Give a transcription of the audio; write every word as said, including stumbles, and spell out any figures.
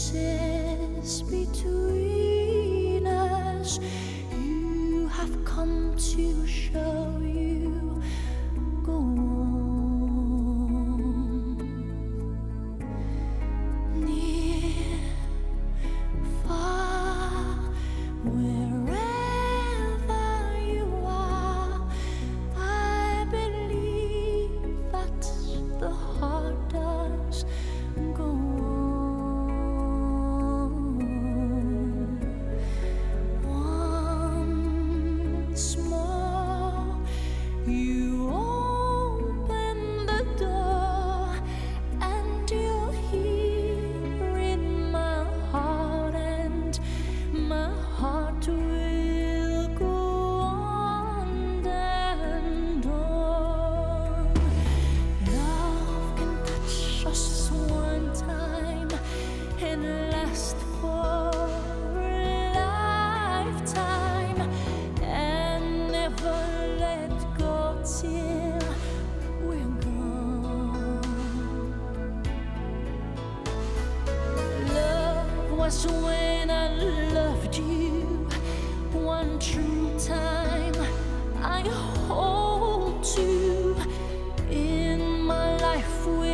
spaces between us. You have come to show you go on. Near, far, wherever you are, I believe that the heart does go on. Once more, you open the door, and you're here in my heart, and my heart will go on and on. Love can touch us one time and last for a lifetime, and never let go till we're gone. Love was when I loved you one true time. I hold to in my life with